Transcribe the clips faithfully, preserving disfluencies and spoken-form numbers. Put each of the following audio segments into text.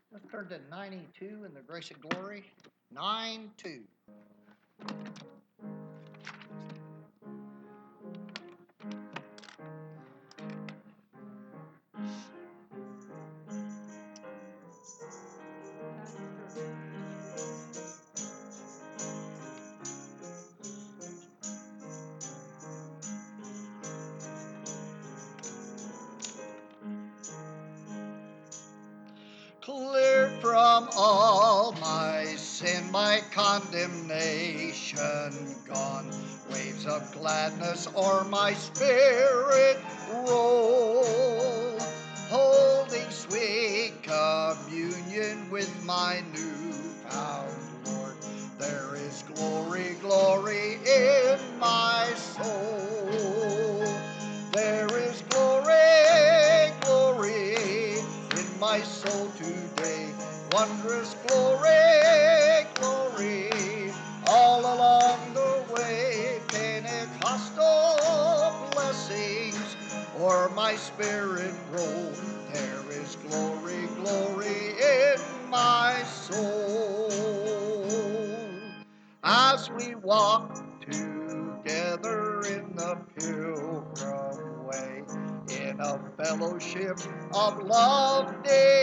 Let's turn to ninety-two in the grace of glory. nine two. Cleared from all my sin, my condemnation gone. Waves of gladness o'er my spirit roll, holding sweet communion with my newfound Lord. There is glory, glory in my soul. There is glory, glory in my soul today. Wondrous glory, glory, all along the way. Pentecostal blessings o'er my spirit roll. There is glory, glory in my soul. As we walk together in the pilgrim way, in a fellowship of love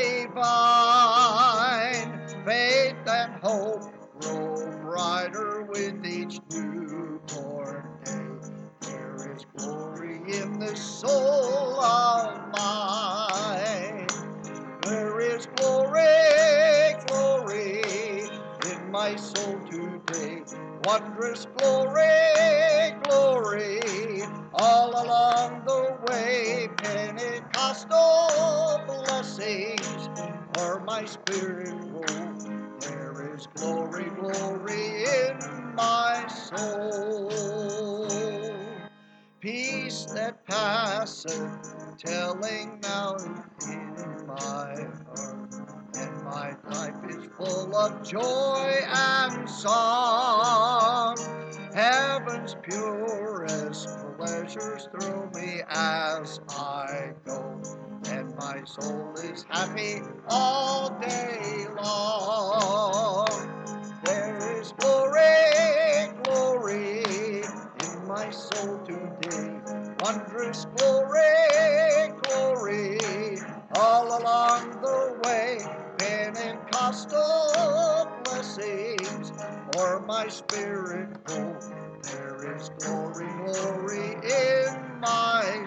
divine, faith and hope grow brighter with each newborn day. There is glory in this soul of mine. There is glory, glory in my soul today. Wondrous glory, glory, all along the way. Pentecostal blessings o'er my spirit roll. There is glory, glory in my soul. Peace that passeth, telling now in my heart, and my life is full of joy and song. Heaven's purest pleasures thrill me as I go, and my soul is happy all day long. There is glory, glory in my soul today. Wondrous glory, glory, all along the way. Pentecostal blessings o'er my spirit roll. There is glory, glory in my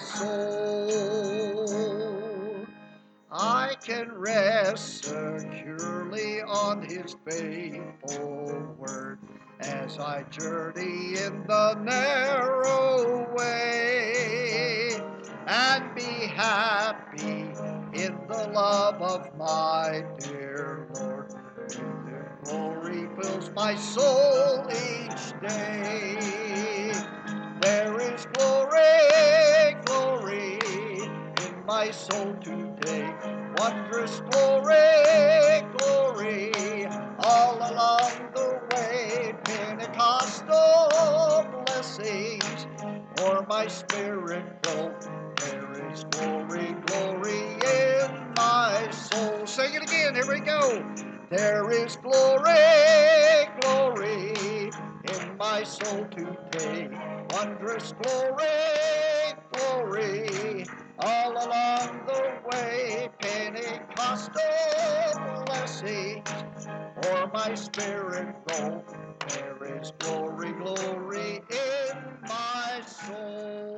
soul. I can rest securely on His faithful word as I journey in the narrow way, and be happy in the love of my dear Lord. Their glory fills my soul each day. There is glory, glory in my soul today. Wondrous glory, glory, all along the way. Pentecostal blessings o'er my spirit roll. There is glory, glory in my soul. Sing it again, here we go. There is glory, glory in my soul today. Wondrous glory, glory, all along the way. Pentecostal blessings o'er my spirit roll. There is glory, glory in my soul.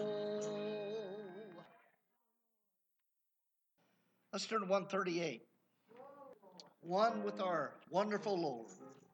Let's turn to one thirty-eight. One with our wonderful Lord.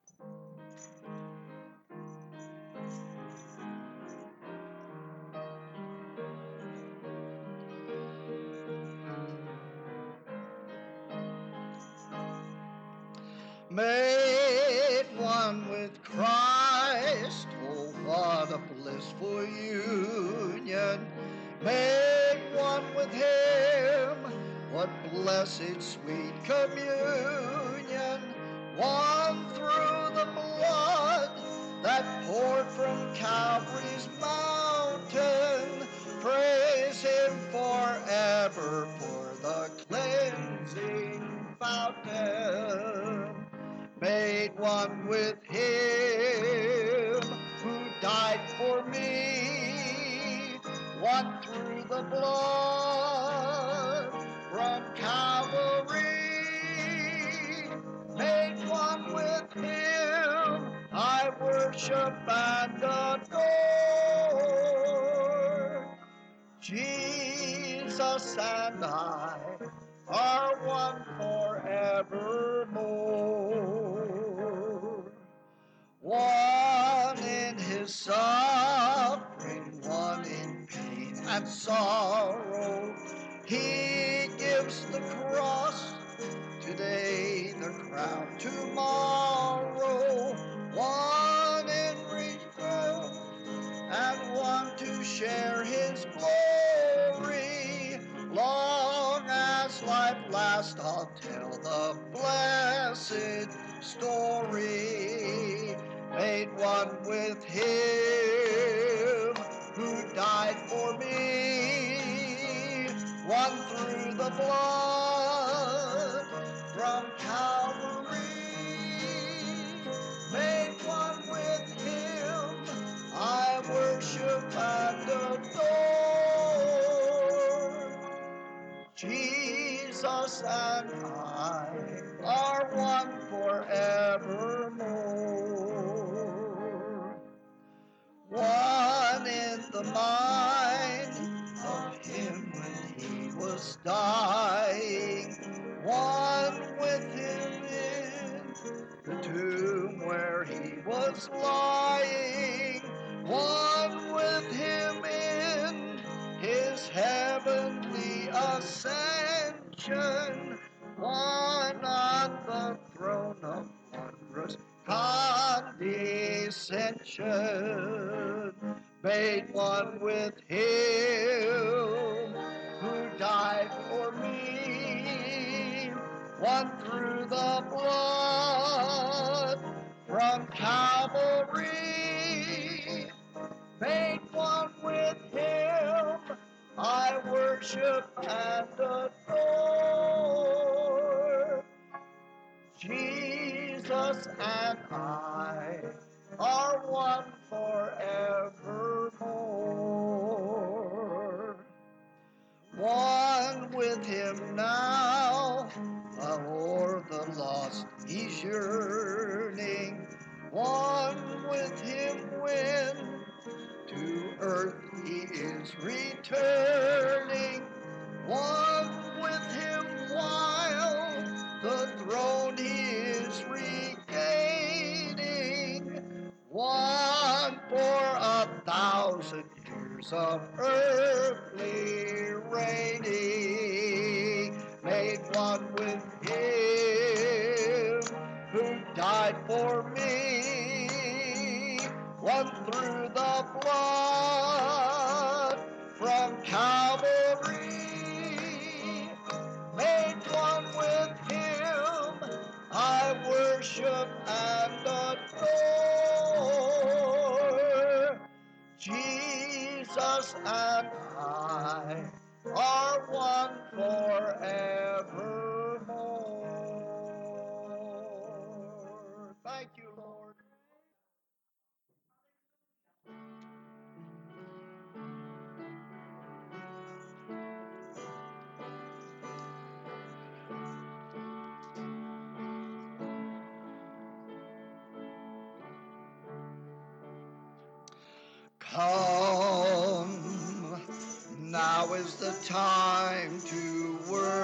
Made one with Christ, oh what a blissful union. Made one with Him, what blessed sweet communion. One through the blood that poured from Calvary's mountain. Praise Him forever for the cleansing fountain, made one with him who died for me, one through the blood from Calvary, made one with him, I worship and adore. Jesus and I are one forevermore. One in his suffering, one in pain and sorrow. He gives the cross today, the crown tomorrow. One in return and one to share his glory. Long as life lasts, I'll tell the blessed story. Made one with him who died for me, one through the blood from Calvary, made one with him, I worship and adore. Jesus and I are one forevermore. One in the mind of him when he was dying, one with him in the tomb where he was lying, one with him in his heavenly ascension, one on the throne of wondrous condescension, made one with him who died for me, one through the blood from Calvary, made one with him, I worship and adore. Jesus and I are one forevermore. One with him now, o'er the lost he's yearning, one with him when to earth he is returning, one with him while the throne he is regaining, one for a thousand years of earthly reigning, made one with him who died for me, one through the blood from Calvary, made one with him, I worship and adore. Jesus and I are one forevermore. Thank you, Lord. Come, now is the time to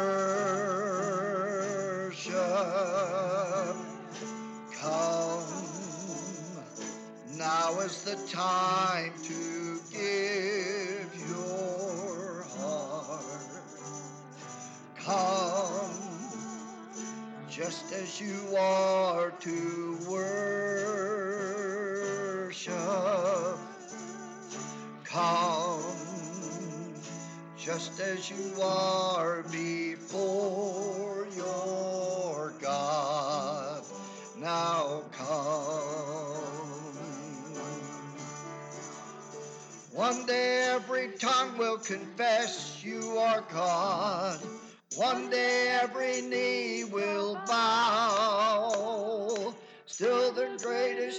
worship. Come, now is the time to give your heart. Come, just as you are to worship. Come, just as you are before your God. Now come. One day every tongue will confess you are God. One day every knee will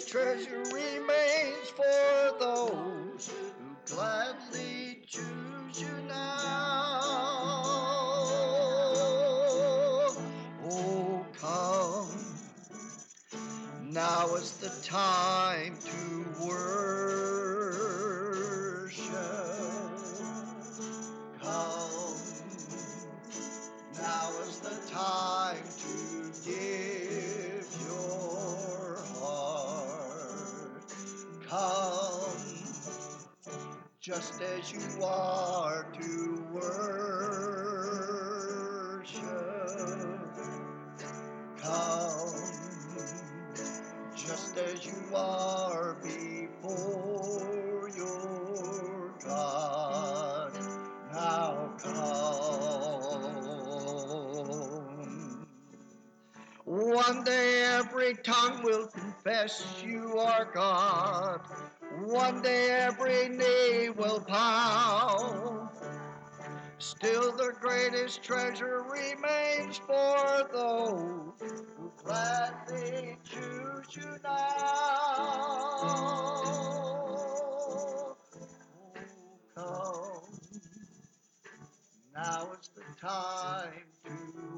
treasure remains for those who gladly choose you now. Oh, come. Now is the time to worship. Come. Now is the time to give your heart. Come, just as you are to worship. Come, just as you are before your God. Now come. One day every tongue will confess you are God. One day every knee will bow. Still the greatest treasure remains for those who gladly choose you now. Oh, come. Now is the time to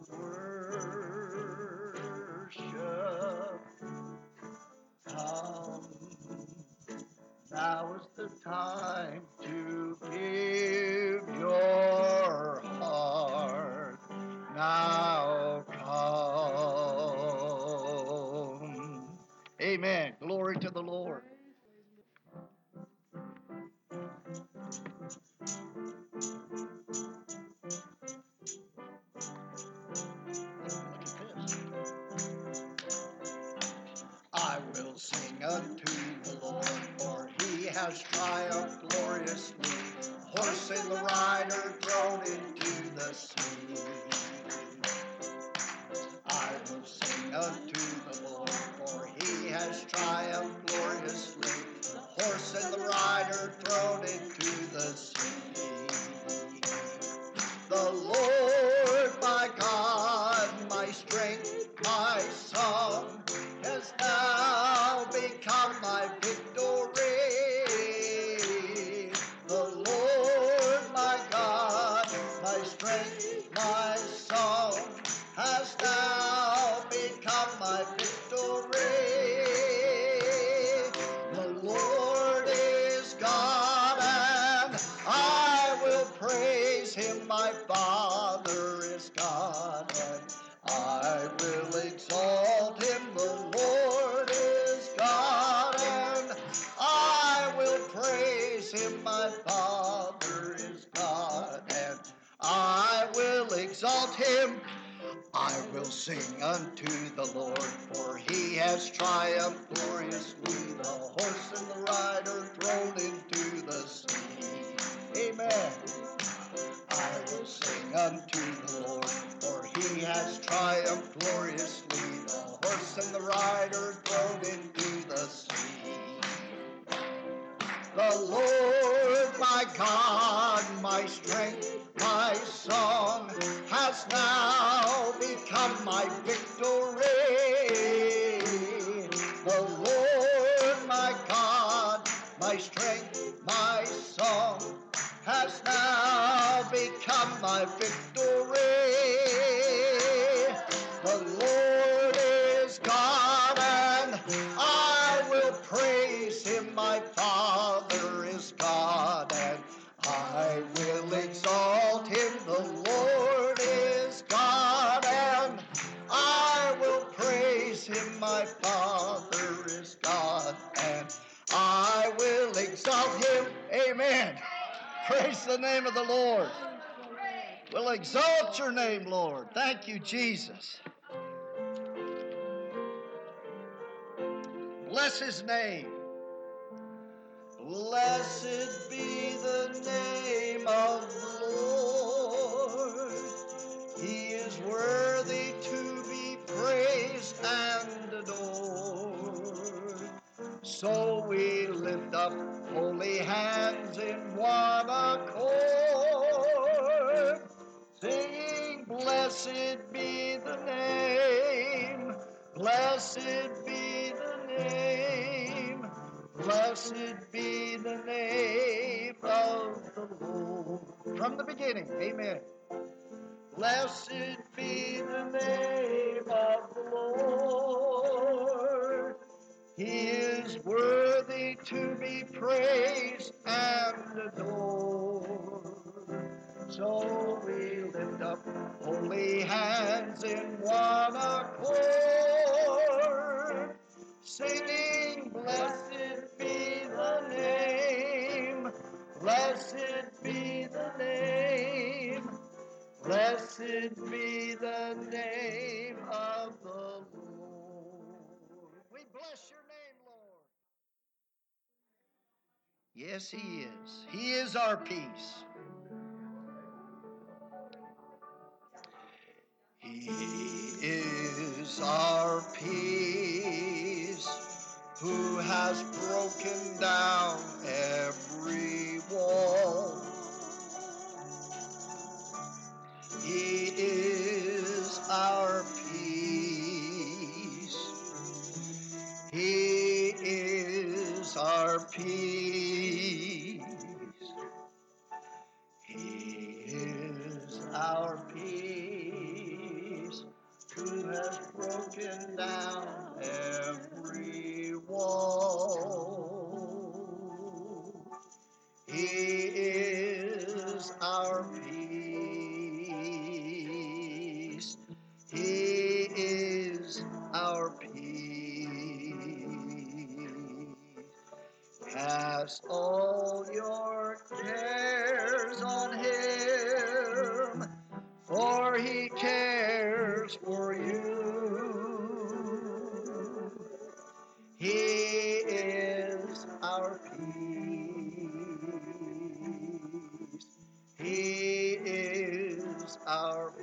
worship. Come. Now is the time to give your heart. Now come. Amen. Glory to the Lord. I will sing unto the Lord, for he has triumphed gloriously. Horse and the rider thrown into the sea. I will sing unto the Lord, for he has triumphed gloriously. The horse and the rider thrown into the sea. The Lord my God, my strength, my song, has now become my victory. The Lord my God, my strength, my song, has now become my victory. The Lord is God and I will praise him. My Father is God and I will exalt him. The Lord is God and I will praise him. My Father is God and I will exalt him. I will sing unto the Lord, for he has triumphed gloriously. The horse and the rider thrown into the sea. Amen. I will sing unto the Lord, for he has triumphed gloriously. The horse and the rider thrown into the sea. The Lord my God, my strength, my song, has now become my victory. The Lord my God, my strength, my song, has now become my victory. The Lord is God and I will praise him. My Father is God and I will exalt him. The Lord is God and I will praise him. My Father is God and I will exalt him. Amen. Praise the name of the Lord. We'll exalt your name, Lord. Thank you, Jesus. Bless his name. Blessed be the name of the Lord. He is worthy to be praised and adored. So we lift up holy hands in one accord, singing, blessed be the name, blessed be the name Blessed be the name of the Lord. From the beginning, amen. Blessed be the name of the Lord. He is worthy to be praised and adored. So we lift up holy hands in one accord, singing, blessed be the name, blessed be the name, blessed be the name of the Lord. We bless your name, Lord. Yes, He is. He is our peace. He is our peace, who has broken down every wall. He is our peace. He is our peace. He is our peace, who has broken down every wall. He is our peace. He is our peace. Cast all your cares on Him, for He cares for you. He is our peace. He is our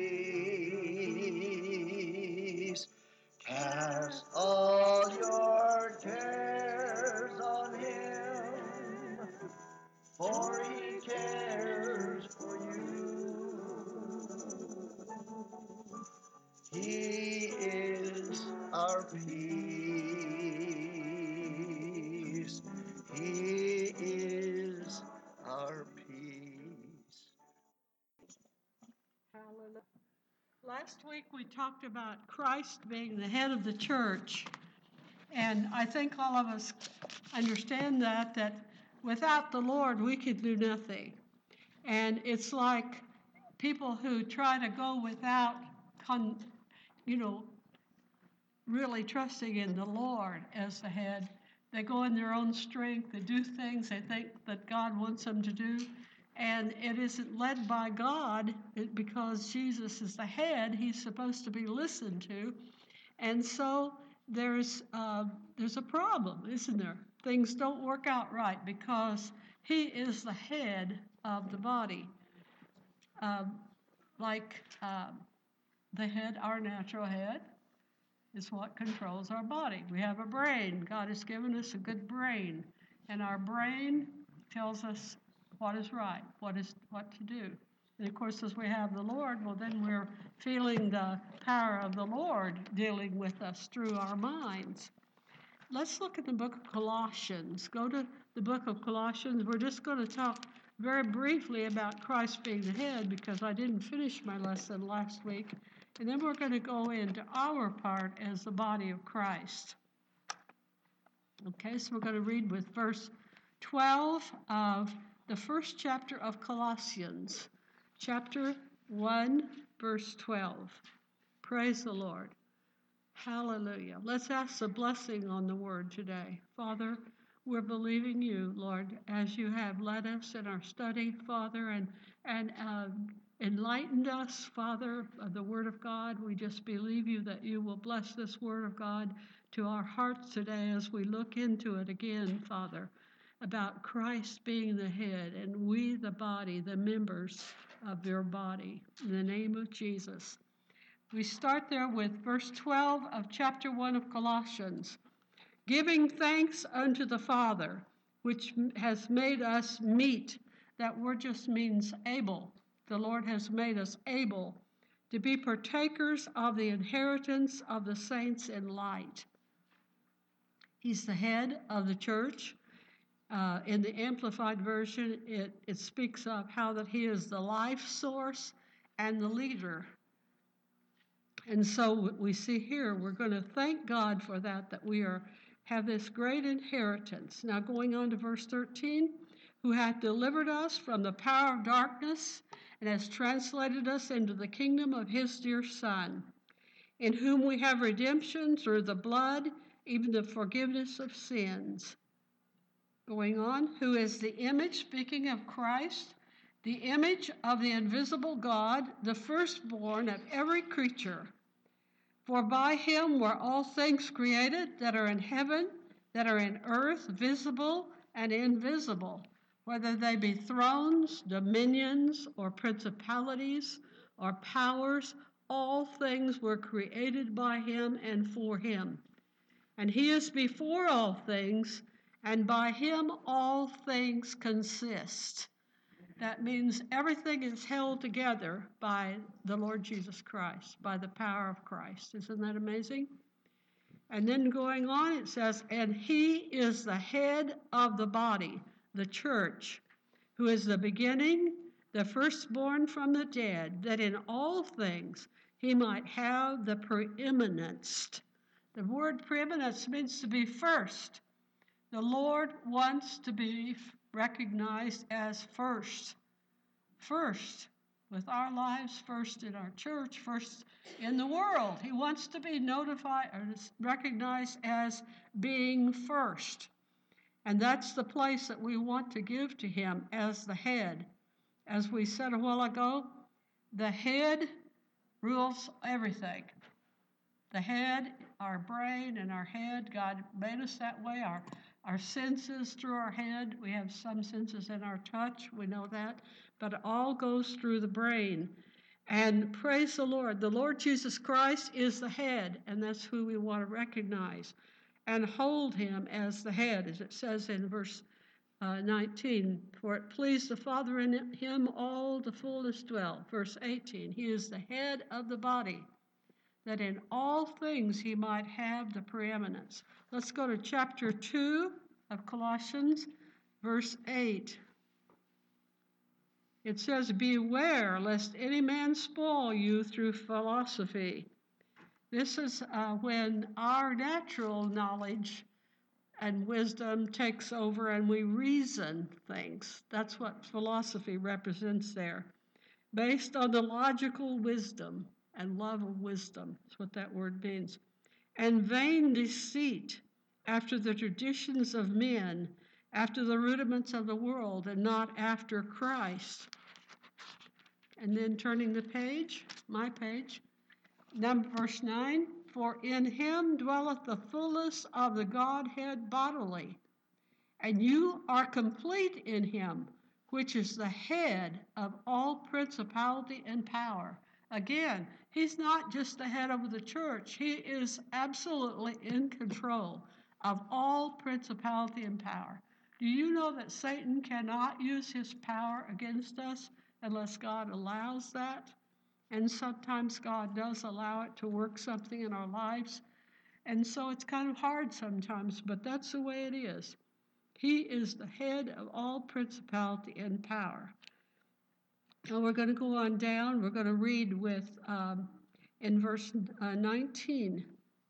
peace. Cast all your cares on Him, for He cares for you. He is our peace. He is our peace. Hallelujah. Last week we talked about Christ being the head of the church, and I think all of us understand that, that without the Lord we could do nothing. And it's like people who try to go without, con, you know, really trusting in the Lord as the head. They go in their own strength, they do things they think that God wants them to do, and it isn't led by God because Jesus is the head. He's supposed to be listened to, and so there's uh, there's a problem, isn't there? Things don't work out right because He is the head of the body. Um, like uh, the head, our natural head, is what controls our body. We have a brain. God has given us a good brain, and our brain tells us what is right, what is what to do. And of course, as we have the Lord, well, then we're feeling the power of the Lord dealing with us through our minds. Let's look at the book of Colossians. Go to the book of Colossians. We're just going to talk very briefly about Christ being the head because I didn't finish my lesson last week. And then we're going to go into our part as the body of Christ. Okay, so we're going to read with verse twelve of the first chapter of Colossians, chapter one, verse twelve. Praise the Lord. Hallelujah. Let's ask the blessing on the word today. Father, we're believing you, Lord, as you have led us in our study, Father, and, and uh, enlightened us, Father, of the word of God. We just believe you that you will bless this word of God to our hearts today as we look into it again, Father, about Christ being the head and we the body, the members of your body. In the name of Jesus. We start there with verse twelve of chapter one of Colossians. Giving thanks unto the Father, which has made us meet. That word just means able. The Lord has made us able to be partakers of the inheritance of the saints in light. He's the head of the church. Uh, in the Amplified Version, it, it speaks of how that he is the life source and the leader. And so we see here, we're going to thank God for that, that we are have this great inheritance. Now going on to verse thirteen, who hath delivered us from the power of darkness and has translated us into the kingdom of his dear Son, in whom we have redemption through the blood, even the forgiveness of sins. Going on, who is the image, speaking of Christ, the image of the invisible God, the firstborn of every creature. For by him were all things created that are in heaven, that are in earth, visible and invisible, whether they be thrones, dominions, or principalities, or powers. All things were created by him and for him. And he is before all things, and by him all things consist. That means everything is held together by the Lord Jesus Christ, by the power of Christ. Isn't that amazing? And then going on, it says, and he is the head of the body, the church, who is the beginning, the firstborn from the dead, that in all things he might have the preeminence. The word preeminence means to be first. The Lord wants to be recognized as first. First with our lives, first in our church, first in the world. He wants to be notified or recognized as being first. And that's the place that we want to give to him as the head. As we said a while ago, the head rules everything. The head, our brain and our head, God made us that way. Our, our senses through our head. We have some senses in our touch, we know that. But it all goes through the brain. And praise the Lord. The Lord Jesus Christ is the head, and that's who we want to recognize. And hold him as the head, as it says in verse uh, nineteen. For it pleased the Father in him all the fullness dwell. Verse eighteen, he is the head of the body, that in all things he might have the preeminence. Let's go to chapter two of Colossians, verse eight. It says, beware lest any man spoil you through philosophy. This is uh, when our natural knowledge and wisdom takes over and we reason things. That's what philosophy represents there. Based on the logical wisdom and love of wisdom. That's what that word means. And vain deceit, after the traditions of men, after the rudiments of the world, and not after Christ. And then turning the page, my page, number verse nine, for in him dwelleth the fullness of the Godhead bodily, and you are complete in him, which is the head of all principality and power. Again, he's not just the head of the church. He is absolutely in control of all principality and power. Do you know that Satan cannot use his power against us unless God allows that? And sometimes God does allow it to work something in our lives. And so it's kind of hard sometimes, but that's the way it is. He is the head of all principality and power. Now we're going to go on down. We're going to read with, um, in verse uh, nineteen,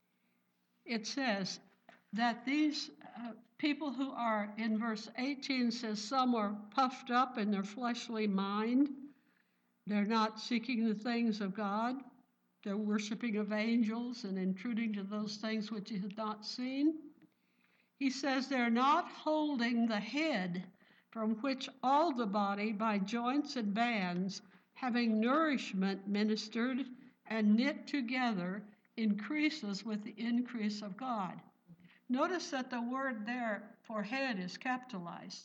it says that these uh, people who are, in verse eighteen says, some are puffed up in their fleshly mind. They're not seeking the things of God. They're worshiping of angels and intruding to those things which he has not seen. He says they're not holding the head, from which all the body by joints and bands, having nourishment ministered and knit together, increases with the increase of God. Notice that the word there for head is capitalized.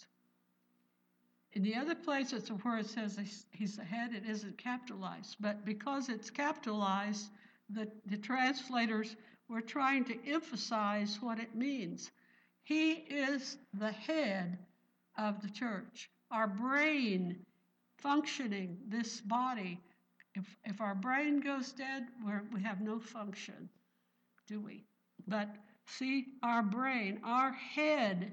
In the other places where it says he's the head, it isn't capitalized. But because it's capitalized, the, the translators were trying to emphasize what it means. He is the head of the church. Our brain functioning, this body, if, if our brain goes dead, we're, we have no function, do we? But see, our brain, our head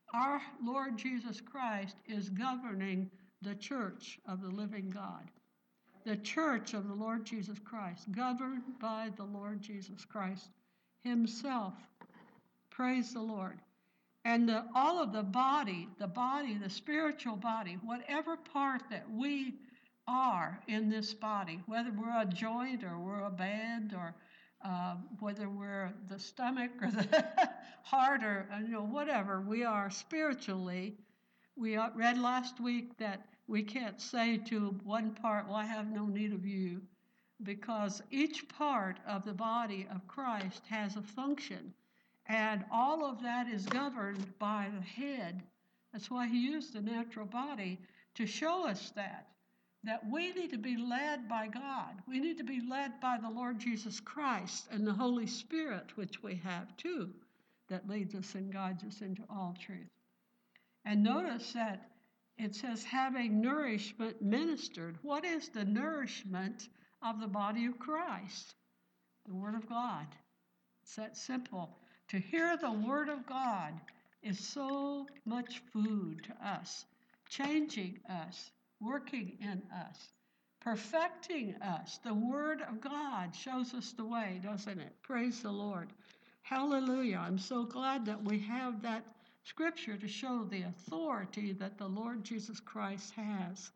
our Lord Jesus Christ is governing the church of the living God. The church of the Lord Jesus Christ, governed by the Lord Jesus Christ himself. Praise the Lord. And the, all of the body, the body, the spiritual body, whatever part that we are in this body, whether we're a joint or we're a band or uh, whether we're the stomach or the heart or you know whatever we are spiritually, we read last week that we can't say to one part, well, I have no need of you, because each part of the body of Christ has a function. And all of that is governed by the head. That's why he used the natural body to show us that, that we need to be led by God. We need to be led by the Lord Jesus Christ and the Holy Spirit, which we have too, that leads us and guides us into all truth. And notice that it says having nourishment ministered. What is the nourishment of the body of Christ? The Word of God. It's that simple. To hear the Word of God is so much food to us, changing us, working in us, perfecting us. The Word of God shows us the way, doesn't it? Praise the Lord. Hallelujah. I'm so glad that we have that scripture to show the authority that the Lord Jesus Christ has.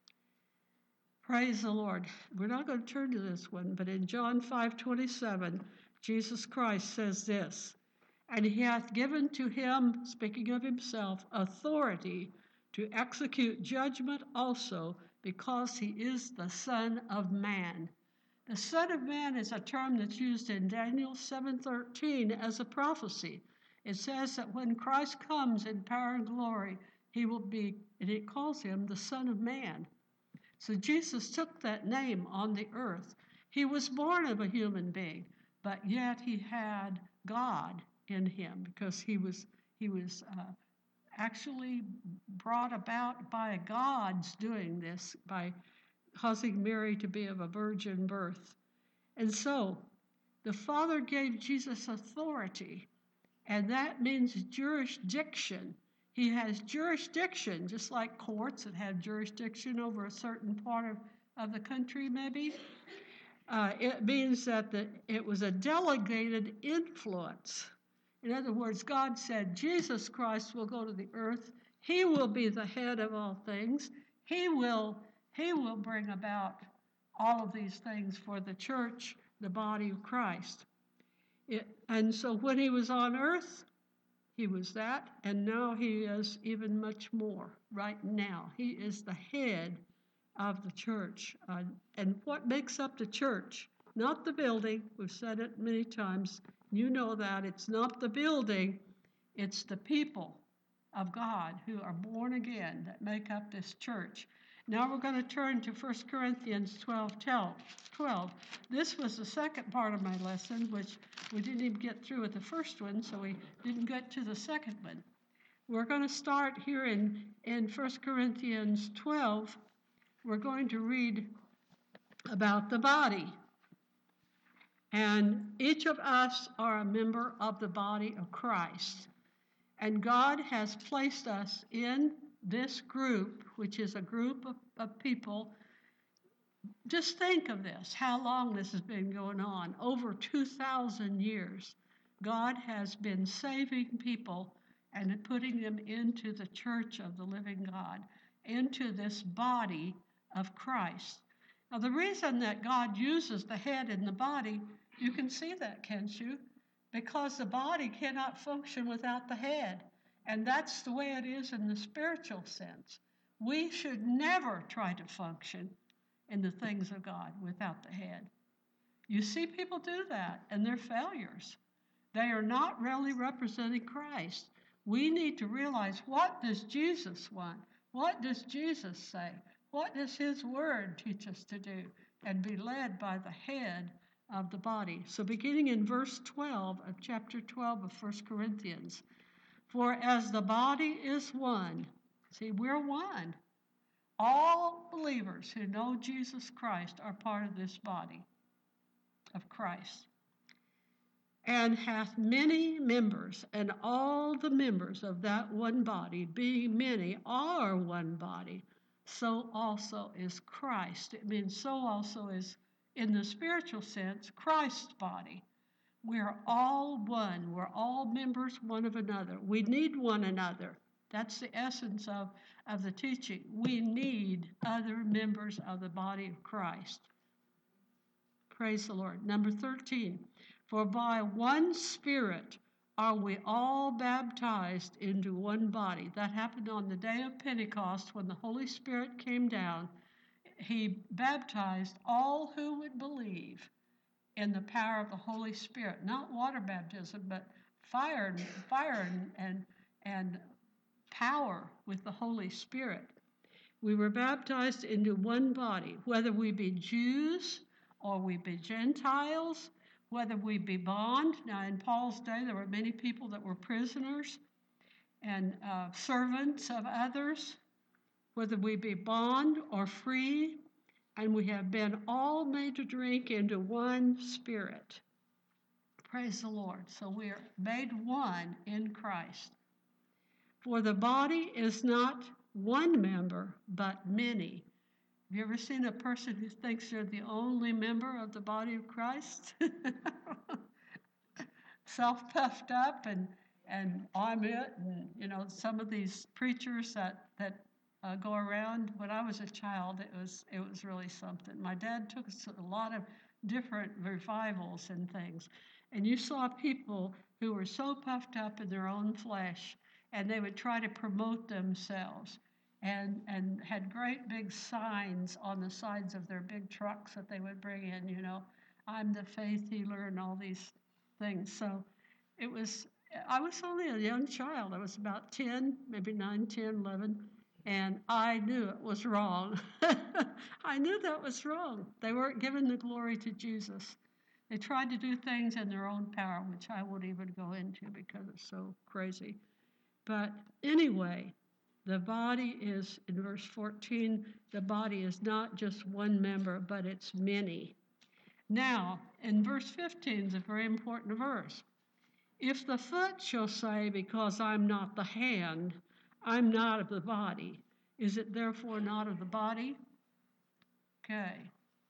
Praise the Lord. We're not going to turn to this one, but in John five twenty-seven, Jesus Christ says this, and he hath given to him, speaking of himself, authority to execute judgment also, because he is the Son of Man. The Son of Man is a term that's used in Daniel seven thirteen as a prophecy. It says that when Christ comes in power and glory, he will be, and it calls him the Son of Man. So Jesus took that name on the earth. He was born of a human being, but yet he had God in him because he was he was uh, actually brought about by God's doing this, by causing Mary to be of a virgin birth. And so the Father gave Jesus authority, and that means jurisdiction. He has jurisdiction, just like courts that have jurisdiction over a certain part of, of the country, maybe. Uh, it means that the, it was a delegated influence. In other words, God said, Jesus Christ will go to the earth. He will be the head of all things. He will, he will bring about all of these things for the church, the body of Christ. It, and so when he was on earth, he was that, and now he is even much more right now. He is the head of the church. Uh, and what makes up the church? Not the building. We've said it many times. You know that. It's not the building. It's the people of God who are born again that make up this church. Now we're going to turn to First Corinthians twelve twelve. This was the second part of my lesson, which we didn't even get through with the first one, so we didn't get to the second one. We're going to start here in, in First Corinthians twelve. We're going to read about the body. And each of us are a member of the body of Christ. And God has placed us in this group, which is a group of, of people. Just think of this, how long this has been going on. Over two thousand years, God has been saving people and putting them into the church of the living God, into this body of Christ. Now, the reason that God uses the head in the body, you can see that, can't you? Because the body cannot function without the head. And that's the way it is in the spiritual sense. We should never try to function in the things of God without the head. You see people do that, and they're failures. They are not really representing Christ. We need to realize, what does Jesus want? What does Jesus say? What does his word teach us to do? And be led by the head of the body. So beginning in verse twelve of chapter twelve of First Corinthians, for as the body is one, see, we're one. All believers who know Jesus Christ are part of this body of Christ. and hath many members, and all the members of that one body, being many, are one body, so also is Christ. It means so also is, in the spiritual sense, Christ's body. We're all one. We're all members one of another. We need one another. That's the essence of, of the teaching. We need other members of the body of Christ. Praise the Lord. Number thirteen, for by one Spirit are we all baptized into one body. That happened on the day of Pentecost when the Holy Spirit came down. He baptized all who would believe in the power of the Holy Spirit. Not water baptism, but fire, fire and, and, and power with the Holy Spirit. We were baptized into one body, whether we be Jews or we be Gentiles, whether we be bond. Now, in Paul's day, there were many people that were prisoners and uh, servants of others, whether we be bond or free, and we have been all made to drink into one Spirit. Praise the Lord. So we are made one in Christ. For the body is not one member, but many. Have you ever seen a person who thinks they're the only member of the body of Christ? Self-puffed up and, and I'm it. And, you know, some of these preachers that, that uh, go around. When I was a child, it was, it was really something. My dad took us to a lot of different revivals and things. And you saw people who were so puffed up in their own flesh, and they would try to promote themselves. And, and had great big signs on the sides of their big trucks that they would bring in, you know, I'm the faith healer and all these things. So it was, I was only a young child. I was about ten, maybe nine, ten, eleven, and I knew it was wrong. I knew that was wrong. They weren't giving the glory to Jesus. They tried to do things in their own power, which I won't even go into because it's so crazy. But anyway, the body is, in verse fourteen, the body is not just one member, but it's many. Now, in verse fifteen is a very important verse. If the foot shall say, because I'm not the hand, I'm not of the body, is it therefore not of the body? Okay.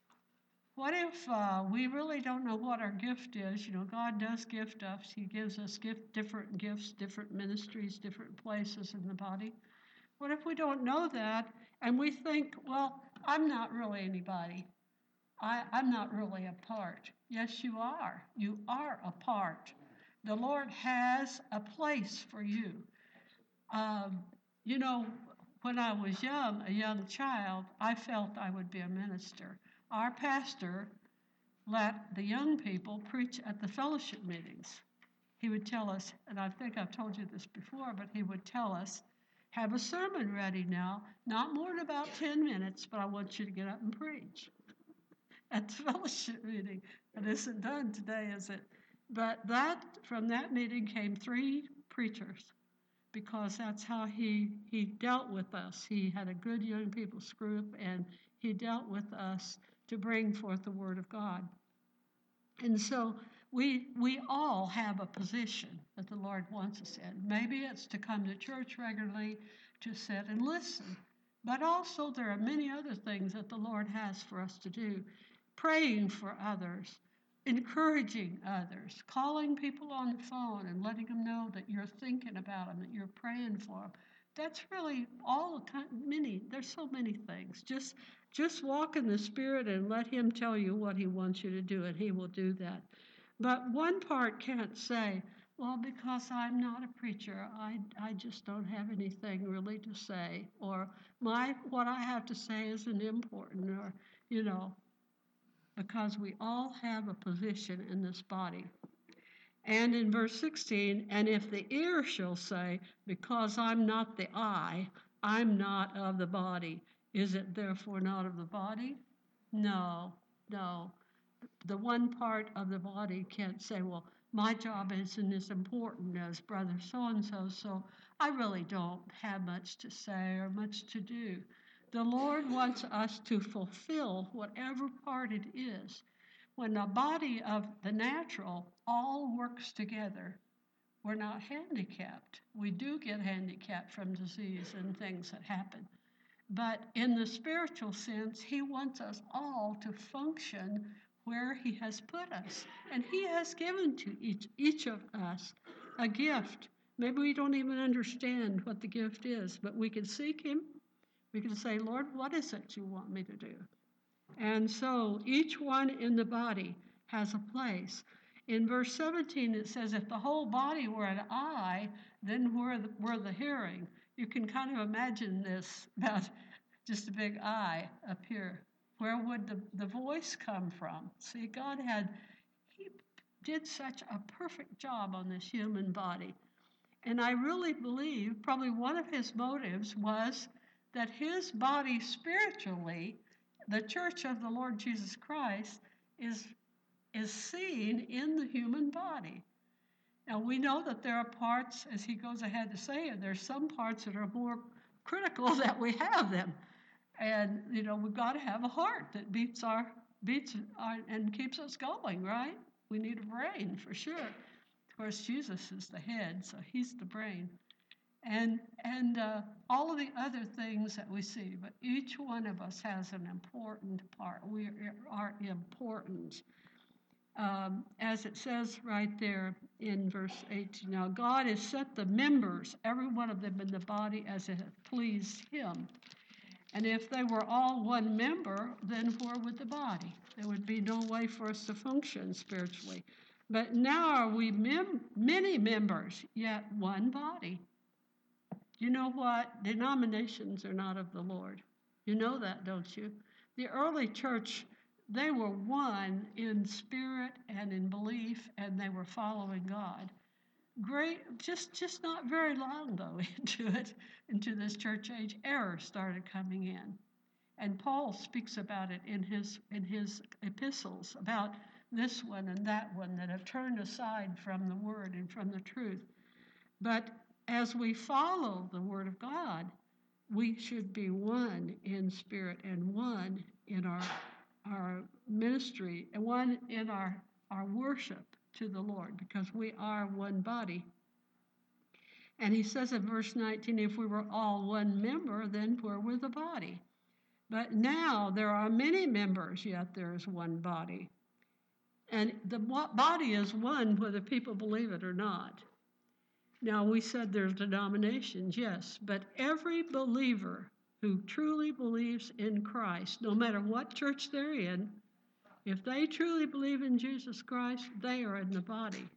What if uh, we really don't know what our gift is? You know, God does gift us. He gives us gift, different gifts, different ministries, different places in the body. What if we don't know that and we think, well, I'm not really anybody. I, I'm not really a part. Yes, you are. You are a part. The Lord has a place for you. Um, you know, when I was young, a young child, I felt I would be a minister. Our pastor let the young people preach at the fellowship meetings. He would tell us, and I think I've told you this before, but he would tell us, have a sermon ready now, not more than about ten minutes, but I want you to get up and preach at the fellowship meeting. It isn't done today, is it? But that, from that meeting came three preachers, because that's how he, he dealt with us. He had a good young people's group, and he dealt with us to bring forth the word of God. And so we we all have a position that the Lord wants us in. Maybe it's to come to church regularly, to sit and listen. But also there are many other things that the Lord has for us to do. Praying for others, encouraging others, calling people on the phone and letting them know that you're thinking about them, that you're praying for them. That's really all, many, there's so many things. Just, just walk in the Spirit and let Him tell you what He wants you to do, and He will do that. But one part can't say, well, because I'm not a preacher, I, I just don't have anything really to say, or my what I have to say isn't important, or, you know, because we all have a position in this body. And in verse sixteen, and if the ear shall say, because I'm not the eye, I'm not of the body, is it therefore not of the body? No, no. The one part of the body can't say, well, my job isn't as important as brother so-and-so, so I really don't have much to say or much to do. The Lord wants us to fulfill whatever part it is. when the body of the natural all works together, we're not handicapped. We do get handicapped from disease and things that happen. But in the spiritual sense, he wants us all to function where he has put us. And he has given to each, each of us a gift. Maybe we don't even understand what the gift is, but we can seek him. We can say, Lord, what is it you want me to do? And so each one in the body has a place. In verse seventeen, it says, if the whole body were an eye, then were the, were the hearing. You can kind of imagine this, about just a big eye up here. Where would the, the voice come from? See, God had, he did such a perfect job on this human body. And I really believe probably one of his motives was that his body spiritually, the church of the Lord Jesus Christ, is is seen in the human body. Now, we know that there are parts, as he goes ahead to say it, there's some parts that are more critical that we have them. And, you know, we've got to have a heart that beats our, beats our, and keeps us going, right? We need a brain, for sure. Of course, Jesus is the head, so he's the brain. And, and uh, all of the other things that we see, but each one of us has an important part. We are important. Um, as it says right there in verse eighteen, now God has set the members, every one of them in the body, as it hath pleased him. And if they were all one member, then where would the body? There would be no way for us to function spiritually. But now are we mem- many members, yet one body. You know what? Denominations are not of the Lord. You know that, don't you? The early church, they were one in spirit and in belief, and they were following God. Great, just just not very long, though, into it, into this church age, error started coming in. And Paul speaks about it in his in his epistles, about this one and that one that have turned aside from the word and from the truth. But as we follow the word of God, we should be one in spirit and one in our our ministry, and one in our, our worship to the Lord, because we are one body. And he says in verse nineteen, if we were all one member, then where were the body? But now there are many members, yet there is one body. And the body is one whether people believe it or not. Now, we said there's denominations, yes, but every believer who truly believes in Christ, no matter what church they're in, if they truly believe in Jesus Christ, they are in the body.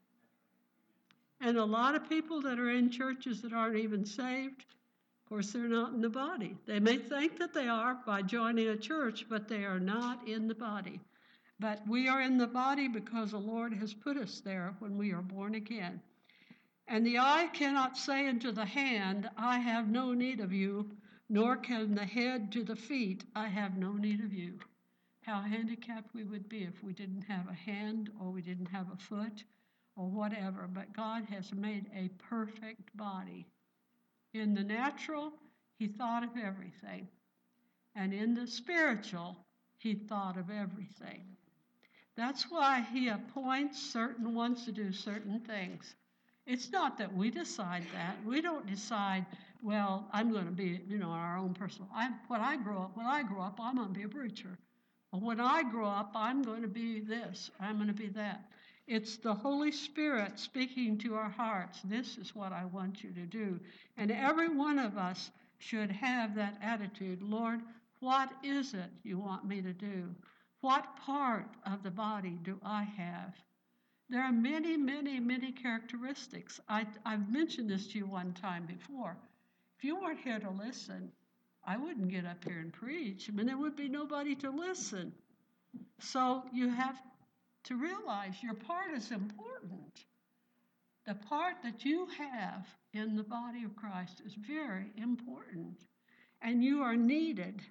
And a lot of people that are in churches that aren't even saved, of course, they're not in the body. They may think that they are by joining a church, but they are not in the body. But we are in the body because the Lord has put us there when we are born again. And the eye cannot say unto the hand, I have no need of you, nor can the head to the feet, I have no need of you. How handicapped we would be if we didn't have a hand or we didn't have a foot or whatever. But God has made a perfect body. In the natural, he thought of everything. And in the spiritual, he thought of everything. That's why he appoints certain ones to do certain things. It's not that we decide that. We don't decide, well, I'm going to be, you know, our own personal. I, when I grow up, when I grow up, I'm going to be a preacher. Or when I grow up, I'm going to be this. I'm going to be that. It's the Holy Spirit speaking to our hearts. This is what I want you to do. And every one of us should have that attitude. Lord, what is it you want me to do? What part of the body do I have? There are many, many, many characteristics. I, I've mentioned this to you one time before. If you weren't here to listen, I wouldn't get up here and preach. I mean, there would be nobody to listen. So you have to realize your part is important. The part that you have in the body of Christ is very important, and you are needed.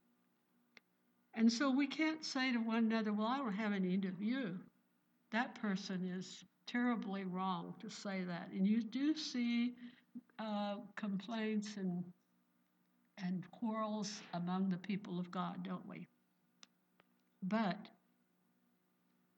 And so we can't say to one another, well, I don't have any need of you. That person is terribly wrong to say that. And you do see uh, complaints and and quarrels among the people of God, don't we? But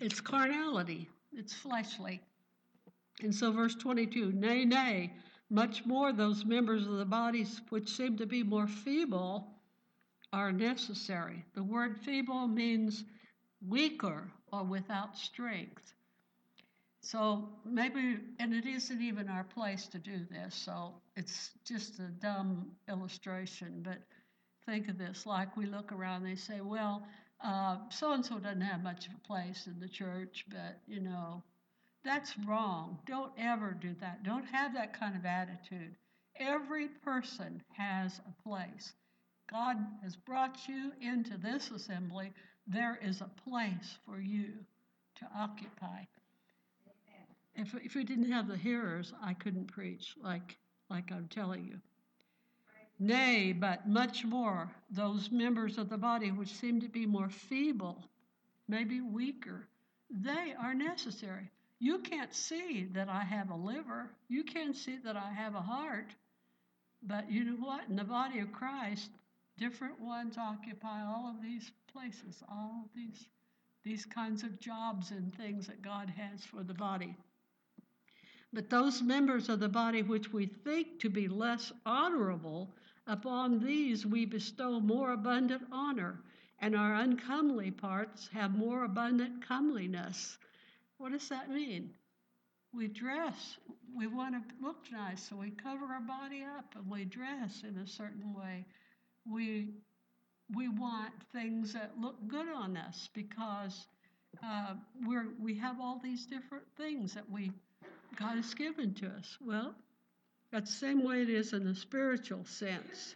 It's carnality. It's fleshly. And so verse twenty-two, nay, nay, much more those members of the bodies which seem to be more feeble are necessary. The word feeble means weaker or without strength. So maybe, and it isn't even our place to do this, so it's just a dumb illustration, but think of this, like we look around, they say, well, uh, so-and-so doesn't have much of a place in the church, but, you know, that's wrong. Don't ever do that. Don't have that kind of attitude. Every person has a place. God has brought you into this assembly. There is a place for you to occupy. If, if we didn't have the hearers, I couldn't preach like, like I'm telling you. Nay, but much more, those members of the body which seem to be more feeble, maybe weaker, they are necessary. You can't see that I have a liver. You can't see that I have a heart. But you know what? In the body of Christ, different ones occupy all of these places, all of these, these kinds of jobs and things that God has for the body. But those members of the body which we think to be less honorable, upon these we bestow more abundant honor, and our uncomely parts have more abundant comeliness. What does that mean? We dress. We want to look nice, so we cover our body up and we dress in a certain way. We we want things that look good on us because uh, we're we have all these different things that we God has given to us. Well, that's the same way it is in the spiritual sense.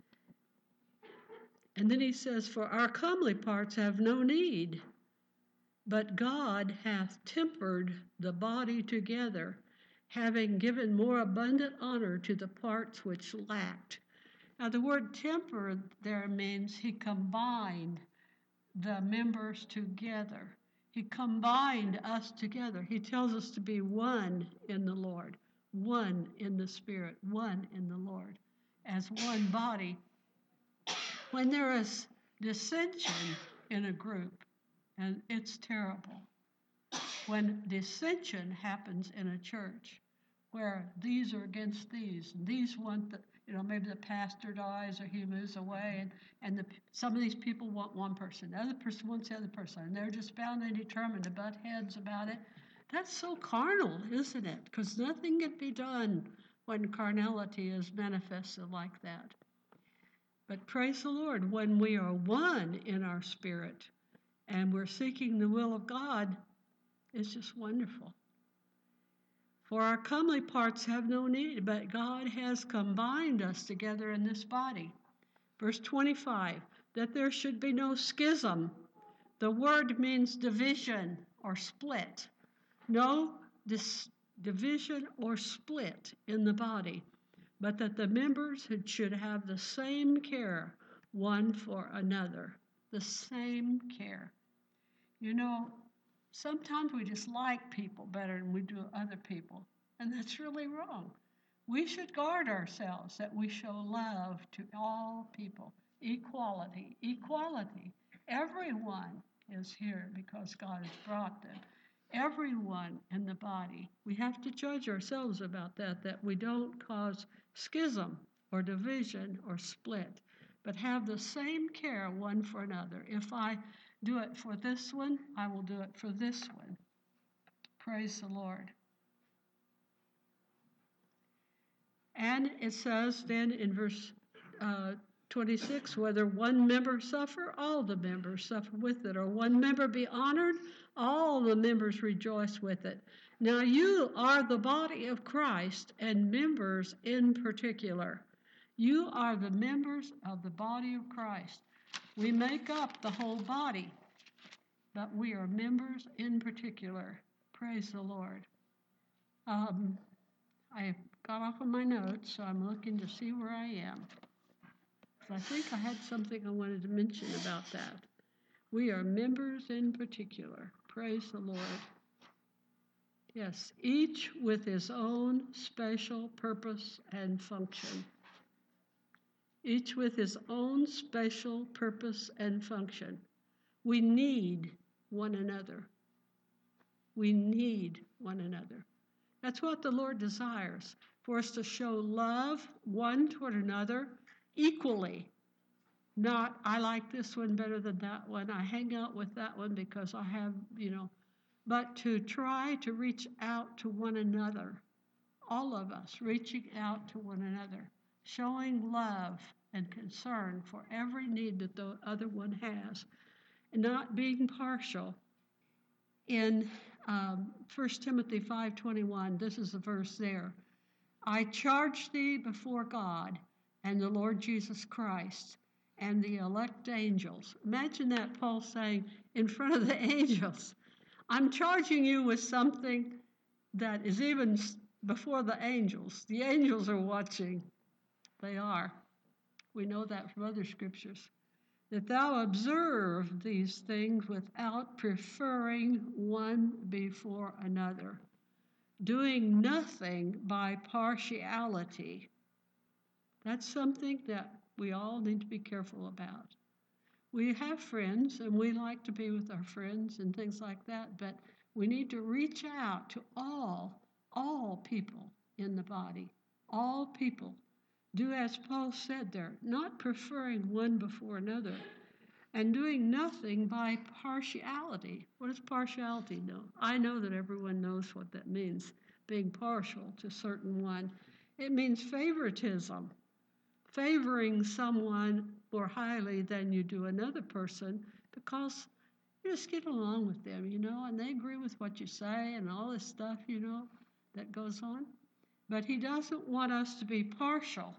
And then he says, for our comely parts have no need, but God hath tempered the body together, having given more abundant honor to the parts which lacked. Now, the word temper there means he combined the members together. He combined us together. He tells us to be one in the Lord, one in the Spirit, one in the Lord, as one body. When there is dissension in a group, and it's terrible, when dissension happens in a church, where these are against these, and these want the, you know, maybe the pastor dies or he moves away, and, and the, some of these people want one person, the other person wants the other person, and they're just bound and determined to butt heads about it. That's so carnal, isn't it? Because nothing can be done when carnality is manifested like that. But praise the Lord, when we are one in our spirit and we're seeking the will of God, it's just wonderful. For our comely parts have no need, but God has combined us together in this body. Verse twenty-five, that there should be no schism. The word means division or split. No dis- division or split in the body, but that the members should have the same care one for another. The same care. You know, sometimes we just like people better than we do other people, and that's really wrong. We should guard ourselves that we show love to all people. Equality, equality. Everyone is here because God has brought them. Everyone in the body. We have to judge ourselves about that, that we don't cause schism or division or split, but have the same care one for another. If I do it for this one, I will do it for this one. Praise the Lord. And it says then in verse uh, twenty-six, whether one member suffer, all the members suffer with it, or one member be honored, all the members rejoice with it. Now you are the body of Christ, and members in particular. You are the members of the body of Christ. We make up the whole body, but we are members in particular. Praise the Lord. Um, I got off of my notes, so I'm looking to see where I am. So I think I had something I wanted to mention about that. We are members in particular. Praise the Lord. Yes, each with his own special purpose and function. Each with his own special purpose and function. We need one another. We need one another. That's what the Lord desires, for us to show love one toward another equally. Not, I like this one better than that one. I hang out with that one because I have, you know, but to try to reach out to one another, all of us reaching out to one another, showing love and concern for every need that the other one has, and not being partial. In um, First Timothy five twenty-one, this is the verse there. I charge thee before God and the Lord Jesus Christ and the elect angels. Imagine that, Paul saying in front of the angels, I'm charging you with something that is even before the angels. The angels are watching. They are. We know that from other scriptures. That thou observe these things without preferring one before another, doing nothing by partiality. That's something that we all need to be careful about. We have friends, and we like to be with our friends and things like that, but we need to reach out to all, all people in the body, all people. Do as Paul said there, not preferring one before another, and doing nothing by partiality. What does partiality know? I know that everyone knows what that means, being partial to certain one. It means favoritism, favoring someone more highly than you do another person because you just get along with them, you know, and they agree with what you say and all this stuff, you know, that goes on. But he doesn't want us to be partial.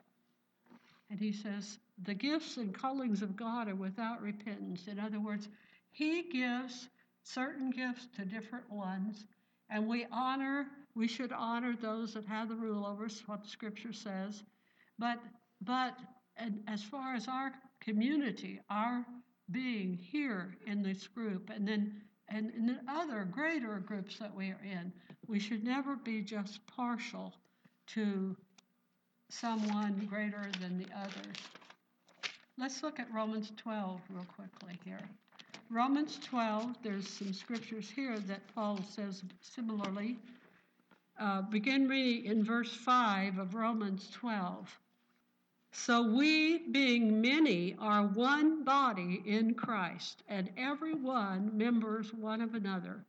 And he says, the gifts and callings of God are without repentance. In other words, he gives certain gifts to different ones, and we honor, we should honor those that have the rule over us, what the scripture says. But, but and as far as our community, our being here in this group, and then and in the other greater groups that we are in, we should never be just partial to someone greater than the others. Let's look at Romans twelve real quickly here. Romans twelve, there's some scriptures here that Paul says similarly. Uh, begin reading in verse five of Romans twelve. So we, being many, are one body in Christ, and every one members one of another,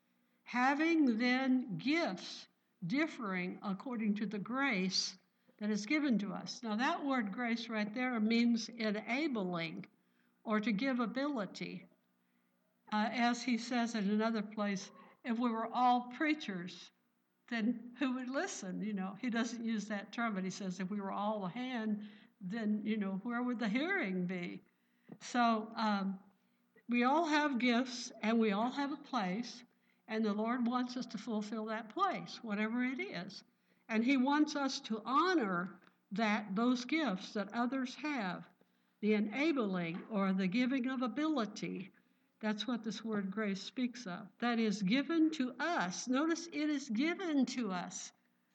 having then gifts differing according to the grace that is given to us. Now that word grace right there means enabling or to give ability. Uh, as he says in another place, if we were all preachers, then who would listen? You know, he doesn't use that term, but he says if we were all a hand, then, you know, where would the hearing be? So um, we all have gifts and we all have a place, and the Lord wants us to fulfill that place, whatever it is. And he wants us to honor that those gifts that others have, the enabling or the giving of ability. That's what this word grace speaks of. That is given to us. Notice it is given to us.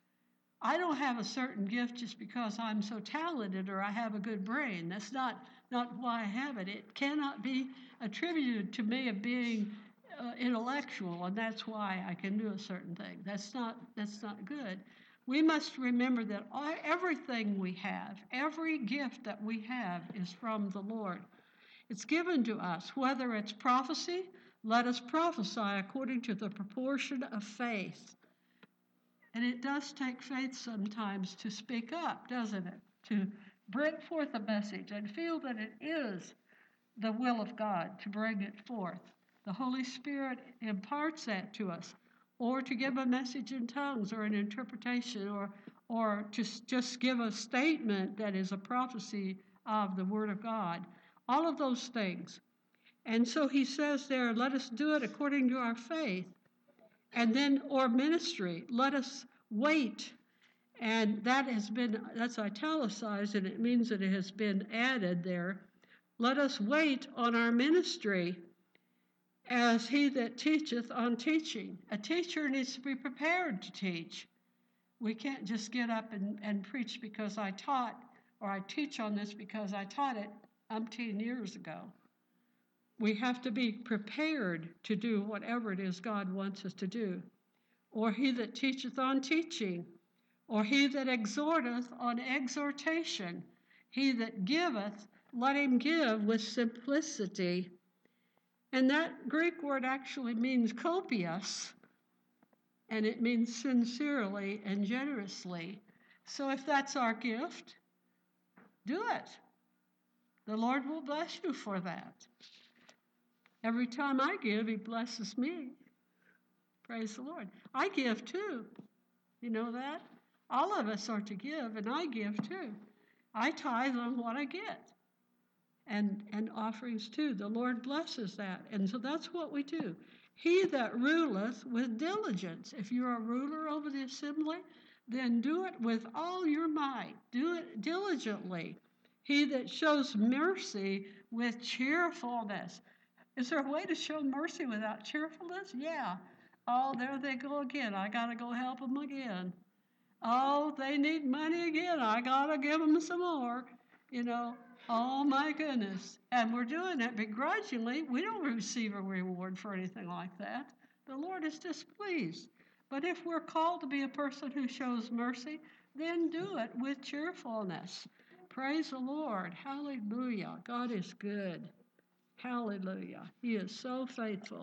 I don't have a certain gift just because I'm so talented or I have a good brain. That's not, not why I have it. It cannot be attributed to me of being uh, intellectual, and that's why I can do a certain thing. That's not, that's not good. We must remember that all, everything we have, every gift that we have is from the Lord. It's given to us, whether it's prophecy, let us prophesy according to the proportion of faith. And it does take faith sometimes to speak up, doesn't it? To bring forth a message and feel that it is the will of God to bring it forth. The Holy Spirit imparts that to us, or to give a message in tongues or an interpretation, or or to just give a statement that is a prophecy of the Word of God. All of those things. And so he says there, let us do it according to our faith. And then, or ministry, let us wait. And that has been, that's italicized, and it means that it has been added there. Let us wait on our ministry as he that teacheth on teaching. A teacher needs to be prepared to teach. We can't just get up and, and preach because I taught, or I teach on this because I taught it umpteen years ago. We have to be prepared to do whatever it is God wants us to do. Or he that teacheth on teaching, or he that exhorteth on exhortation, he that giveth, let him give with simplicity. And that Greek word actually means copious, and it means sincerely and generously. So if that's our gift, do it. The Lord will bless you for that. Every time I give, he blesses me. Praise the Lord. I give too. You know that? All of us are to give, and I give too. I tithe on what I get. And, and offerings too. The Lord blesses that. And so that's what we do. He that ruleth with diligence. If you're a ruler over the assembly, then do it with all your might. Do it diligently. He that shows mercy with cheerfulness. Is there a way to show mercy without cheerfulness? Yeah. Oh, there they go again. I got to go help them again. Oh, they need money again. I got to give them some more. You know, oh my goodness. And we're doing it begrudgingly. We don't receive a reward for anything like that. The Lord is displeased. But if we're called to be a person who shows mercy, then do it with cheerfulness. Praise the Lord. Hallelujah. God is good. Hallelujah. He is so faithful.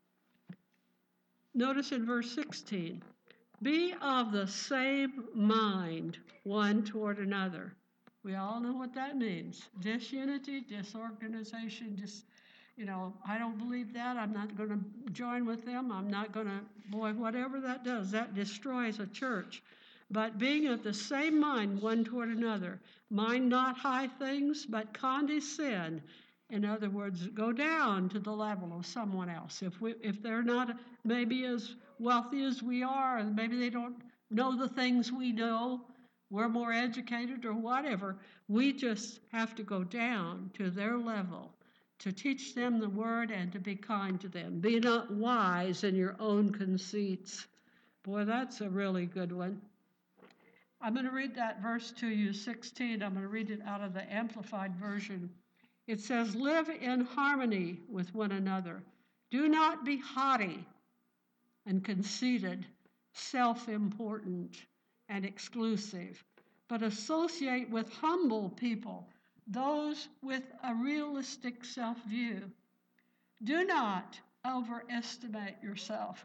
Notice in verse sixteen, be of the same mind one toward another. We all know what that means. Disunity, disorganization, dis, you know, I don't believe that. I'm not going to join with them. I'm not going to, boy, whatever that does, that destroys a church. But being of the same mind one toward another, mind not high things, but condescend. In other words, go down to the level of someone else. If we, if they're not maybe as wealthy as we are, and maybe they don't know the things we know, we're more educated or whatever, we just have to go down to their level to teach them the word and to be kind to them. Be not wise in your own conceits. Boy, that's a really good one. I'm going to read that verse to you, sixteen. I'm going to read it out of the Amplified Version. It says, live in harmony with one another. Do not be haughty and conceited, self-important and exclusive, but associate with humble people, those with a realistic self-view. Do not overestimate yourself.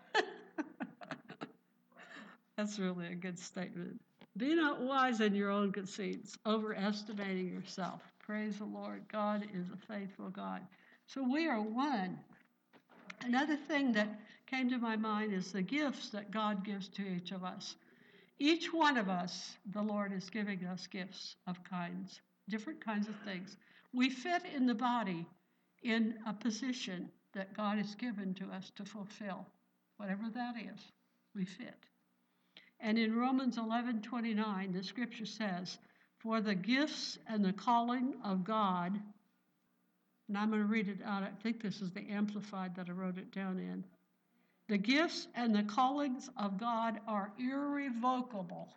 That's really a good statement. Be not wise in your own conceits, overestimating yourself. Praise the Lord. God is a faithful God. So we are one. Another thing that came to my mind is the gifts that God gives to each of us. Each one of us, the Lord is giving us gifts of kinds, different kinds of things. We fit in the body in a position that God has given to us to fulfill. Whatever that is, we fit. And in Romans eleven twenty-nine, the scripture says, for the gifts and the calling of God, and I'm going to read it out. I think this is the Amplified that I wrote it down in. The gifts and the callings of God are irrevocable,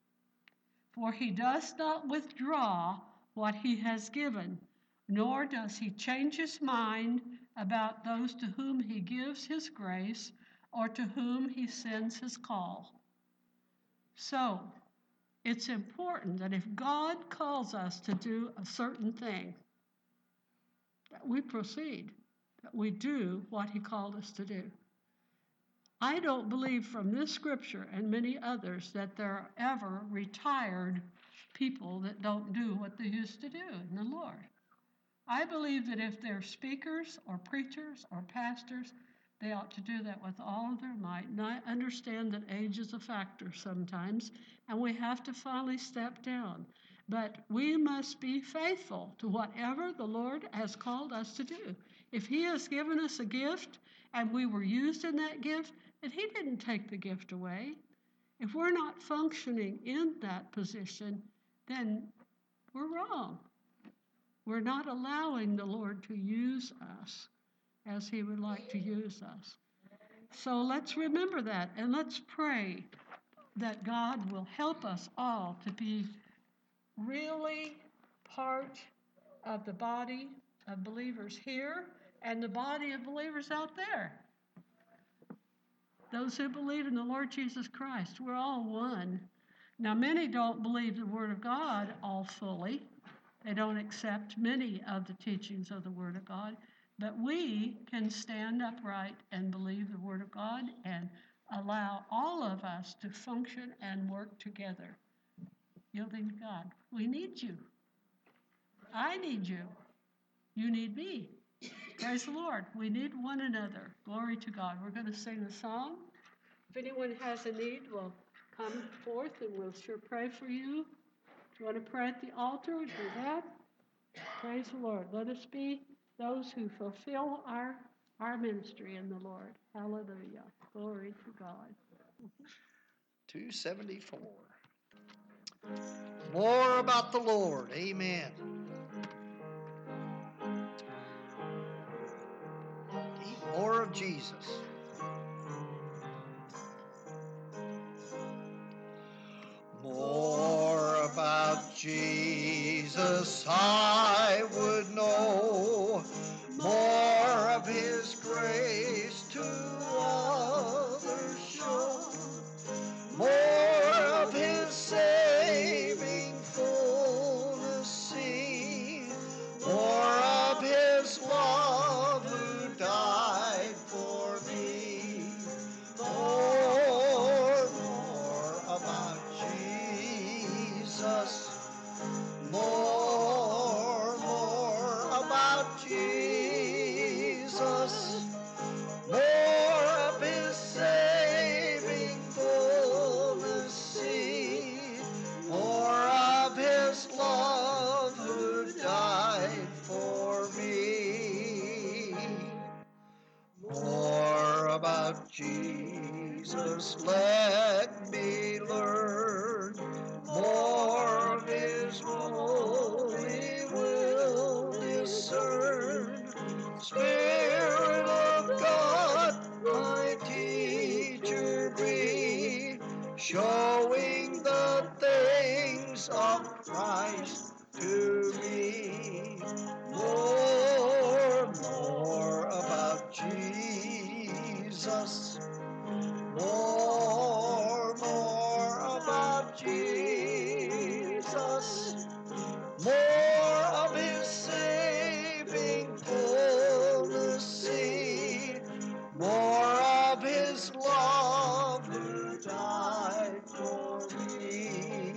for he does not withdraw what he has given, nor does he change his mind about those to whom he gives his grace or to whom he sends his call. So, it's important that if God calls us to do a certain thing, that we proceed, that we do what he called us to do. I don't believe from this scripture and many others that there are ever retired people that don't do what they used to do in the Lord. I believe that if they're speakers or preachers or pastors, they ought to do that with all of their might. And I understand that age is a factor sometimes, and we have to finally step down. But we must be faithful to whatever the Lord has called us to do. If he has given us a gift and we were used in that gift, then he didn't take the gift away. If we're not functioning in that position, then we're wrong. We're not allowing the Lord to use us as he would like to use us. So let's remember that, and let's pray that God will help us all to be really part of the body of believers here and the body of believers out there. Those who believe in the Lord Jesus Christ, we're all one. Now, many don't believe the Word of God all fully. They don't accept many of the teachings of the Word of God. But we can stand upright and believe the Word of God and allow all of us to function and work together, yielding to God. We need you. I need you. You need me. Praise the Lord. We need one another. Glory to God. We're going to sing a song. If anyone has a need, we'll come forth and we'll sure pray for you. If you want to pray at the altar, do that. Praise the Lord. Let us be those who fulfill our, our ministry in the Lord. Hallelujah. Glory to God. two seventy-four. More about the Lord. Amen. Eat more of Jesus. More about Jesus I would know, more of His grace to others show, more of His saving fullness see, more of His love who died for me, more, more about Jesus, more, more about Jesus, more of His saving fullness see, more of His love who died for me, more about Jesus let me learn, more of His holy will discern, Spirit of God, my teacher be, showing the things of Christ to me, more, more about Jesus, more, more about Jesus, more of His saving fullness see, more of His love who died for me,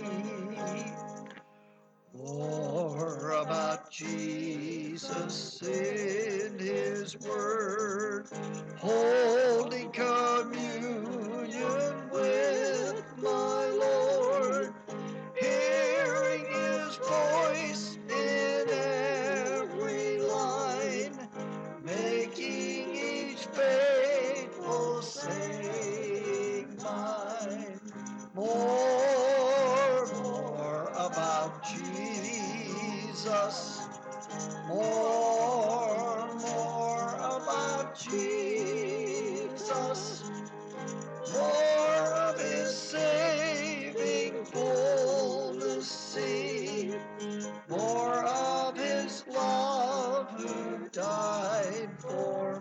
more about Jesus in His word, holding communion with my Lord, hearing His voice in every line, making each faithful saying mine, more, more about Jesus, more, more about Jesus, more of His saving fullness see, more of His love who died for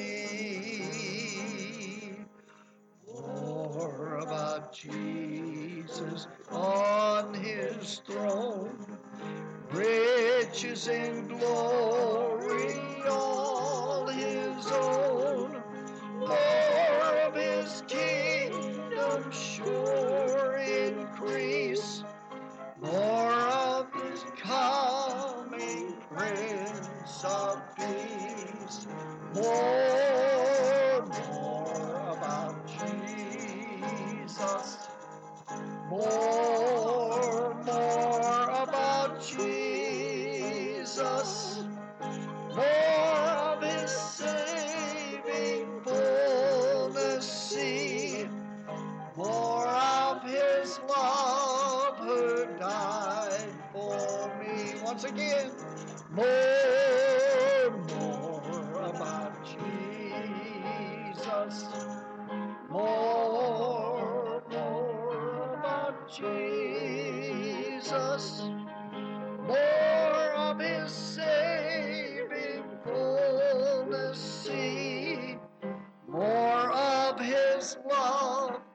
me, more about Jesus on His throne, riches and glory all His own, more of His kingdom sure increase, more of His coming Prince of Peace, more, more about Jesus, more, more about Jesus, more of His saving fullness see, more of His love who died for me. Once again, more, more about Jesus, more, more about Jesus, more of His saving fullness love.